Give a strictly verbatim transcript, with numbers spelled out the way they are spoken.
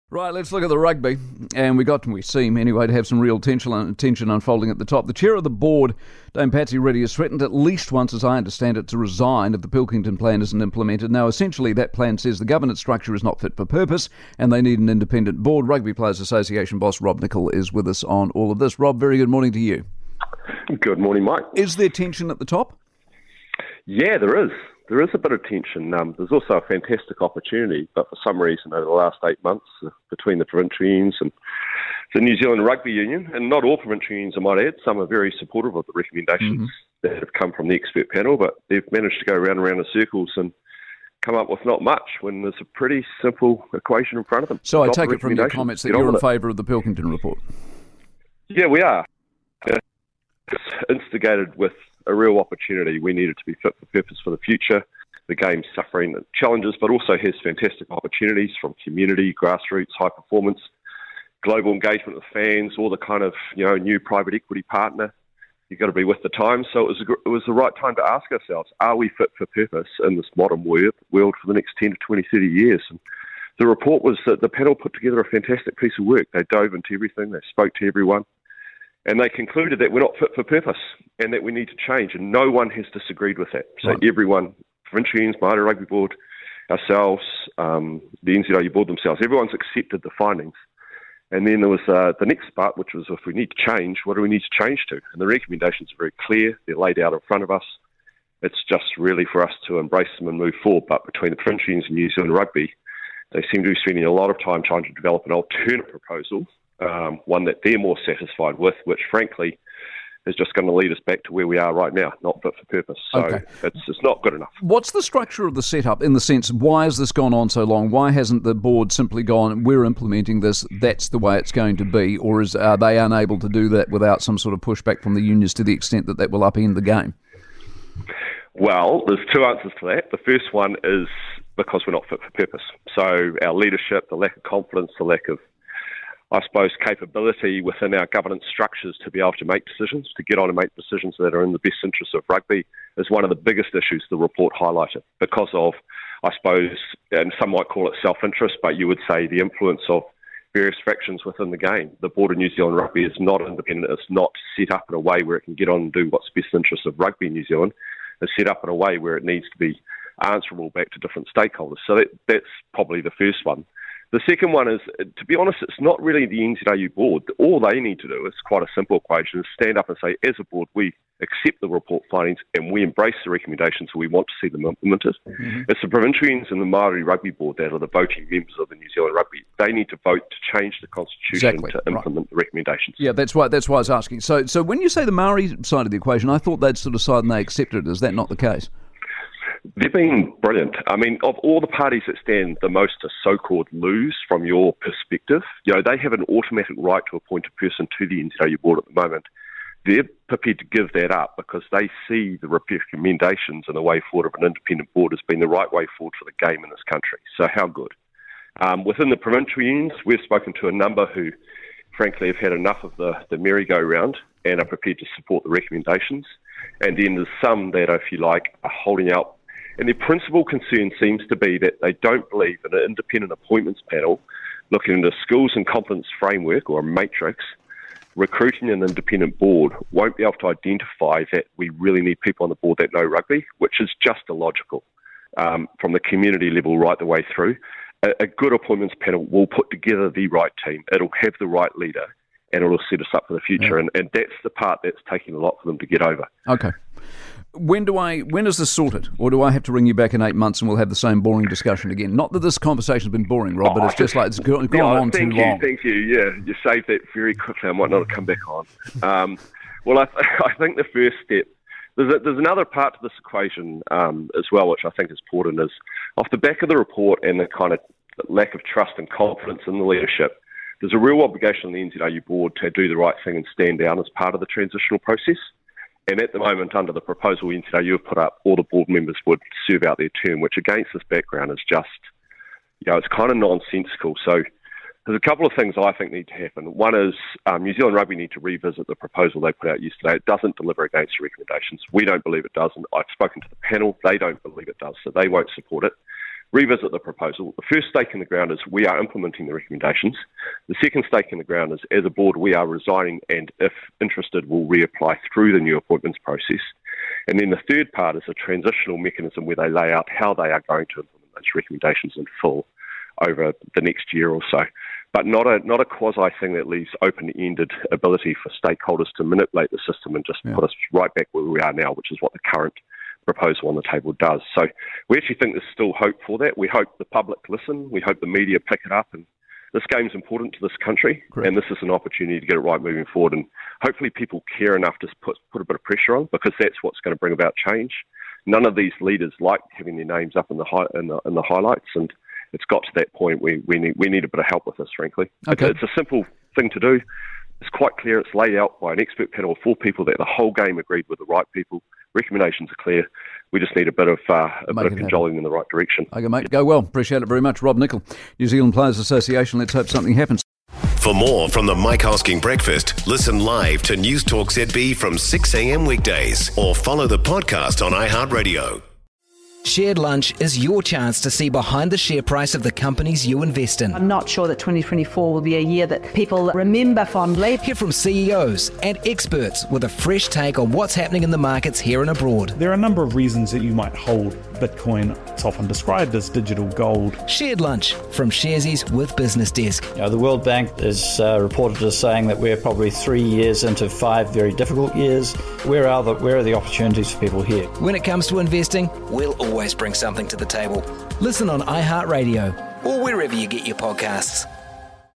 Right, let's look at the rugby. And we got, we seem anyway, to have some real tension, tension unfolding at the top. The chair of the board, Dame Patsy Reddy, has threatened at least once, as I understand it, to resign if the Pilkington plan isn't implemented. Now, essentially, that plan says the governance structure is not fit for purpose and they need an independent board. Rugby Players Association boss Rob Nichol is with us on all of this. Rob, very good morning to you. Good morning, Mike. Is there tension at the top? Yeah, there is. There is a bit of tension. Um, there's also a fantastic opportunity, but for some reason over the last eight months uh, between the provincial unions and the New Zealand Rugby Union, and not all provincial unions, I might add, some are very supportive of the recommendations mm-hmm. that have come from the expert panel, but they've managed to go round and round in circles and come up with not much when there's a pretty simple equation in front of them. So I take it from your comments that you're in favour of the Pilkington report? Yeah, we are. It's instigated with a real opportunity. We need it to be fit for purpose for the future. The game's suffering challenges, but also has fantastic opportunities from community, grassroots, high performance, global engagement with fans, all the kind of, you know, new private equity partner. You've got to be with the times. So it was, a, it was the right time to ask ourselves, are we fit for purpose in this modern world for the next ten to twenty, thirty years? And the report was that the panel put together a fantastic piece of work. They dove into everything. They spoke to everyone. And they concluded that we're not fit for purpose and that we need to change. And no one has disagreed with that. So right. Everyone, provincial unions, Māori Rugby Board, ourselves, um, the N Z W board themselves, everyone's accepted the findings. And then there was uh, the next part, which was if we need to change, what do we need to change to? And the recommendations are very clear. They're laid out in front of us. It's just really for us to embrace them and move forward. But between the provincial unions and New Zealand Rugby, they seem to be spending a lot of time trying to develop an alternate proposal, Um, one that they're more satisfied with, which frankly is just going to lead us back to where we are right now, not fit for purpose. So okay. it's, it's not good enough. What's the structure of the setup in the sense, why has this gone on so long? Why hasn't the board simply gone, we're implementing this, that's the way it's going to be? Or is, are they unable to do that without some sort of pushback from the unions to the extent that that will upend the game? Well, there's two answers to that. The first one is because we're not fit for purpose. So our leadership, the lack of confidence, the lack of I suppose, capability within our governance structures to be able to make decisions, to get on and make decisions that are in the best interests of rugby is one of the biggest issues the report highlighted because of, I suppose, and some might call it self-interest, but you would say the influence of various factions within the game. The Board of New Zealand Rugby is not independent. It's not set up in a way where it can get on and do what's best interests of rugby in New Zealand. It's set up in a way where it needs to be answerable back to different stakeholders. So that, that's probably the first one. The second one is, to be honest, it's not really the N Z W board. All they need to do is quite a simple equation, is stand up and say, as a board, we accept the report findings and we embrace the recommendations and we want to see them implemented. Mm-hmm. It's the provincial unions and the Māori Rugby Board that are the voting members of the New Zealand Rugby. They need to vote to change the constitution exactly. to implement right. the recommendations. Yeah, that's why that's why I was asking. So, so when you say the Māori side of the equation, I thought they'd sort of side and they accepted it. Is that not the case? They've been brilliant. I mean, of all the parties that stand the most to so-called lose from your perspective, you know, they have an automatic right to appoint a person to the N Z W board at the moment. They're prepared to give that up because they see the recommendations and the way forward of an independent board as being the right way forward for the game in this country. So how good? Um, within the provincial unions, we've spoken to a number who, frankly, have had enough of the, the merry-go-round and are prepared to support the recommendations. And then there's some that, if you like, are holding out. And their principal concern seems to be that they don't believe in an independent appointments panel looking into skills and competence framework or a matrix, recruiting an independent board won't be able to identify that we really need people on the board that know rugby, which is just illogical um, from the community level right the way through. A, a good appointments panel will put together the right team. It'll have the right leader and it'll set us up for the future. Yeah. And, and that's the part that's taking a lot for them to get over. Okay. When do I? When is this sorted? Or do I have to ring you back in eight months and we'll have the same boring discussion again? Not that this conversation's been boring, Rob, oh, but it's just like it's gone, gone no, on too you, long. Thank you, yeah. You saved that very quickly. I might not have come back on. Um, well, I, th- I think the first step, there's, a, there's another part to this equation um, as well, which I think is important, is off the back of the report and the kind of lack of trust and confidence in the leadership, there's a real obligation on the N Z W board to do the right thing and stand down as part of the transitional process. And at the moment, under the proposal N Z W have put up, all the board members would serve out their term, which against this background is just, you know, it's kind of nonsensical. So there's a couple of things I think need to happen. One is um, New Zealand Rugby need to revisit the proposal they put out yesterday. It doesn't deliver against the recommendations. We don't believe it does, and I've spoken to the panel. They don't believe it does, so they won't support it. revisit the proposal. The first stake in the ground is we are implementing the recommendations. The second stake in the ground is, as a board, we are resigning and, if interested, will reapply through the new appointments process. And then the third part is a transitional mechanism where they lay out how they are going to implement those recommendations in full over the next year or so. But not a not a quasi thing that leaves open-ended ability for stakeholders to manipulate the system and just yeah. put us right back where we are now, which is what the current proposal on the table does. So we actually think there's still hope for that. We hope the public listen. We hope the media pick it up. And this game's important to this country. Correct. And this is an opportunity to get it right moving forward. And hopefully people care enough to put, put a bit of pressure on, because that's what's going to bring about change. None of these leaders like having their names up in the, hi- in the, in the highlights, and it's got to that point where we need, we need a bit of help with this, frankly. Okay. It's, it's a simple thing to do. It's quite clear. It's laid out by an expert panel of four people that the whole game agreed with the right people. Recommendations are clear. We just need a bit of uh, a bit of cajoling in the right direction. Okay, mate. Go well. Appreciate it very much. Rob Nichol, New Zealand Players Association. Let's hope something happens. For more from the Mike Hosking Breakfast, listen live to News Talk Z B from six a.m. weekdays, or follow the podcast on iHeartRadio. Shared Lunch is your chance to see behind the share price of the companies you invest in. I'm not sure that twenty twenty-four will be a year that people remember fondly. Hear from C E Os and experts with a fresh take on what's happening in the markets here and abroad. There are a number of reasons that you might hold Bitcoin. It's often described as digital gold. Shared Lunch from Sharesies with Business Desk. You know, the World Bank is uh, reported as saying that we're probably three years into five very difficult years. Where are the where are the opportunities for people here? When it comes to investing, we'll always bring something to the table. Listen on iHeartRadio or wherever you get your podcasts.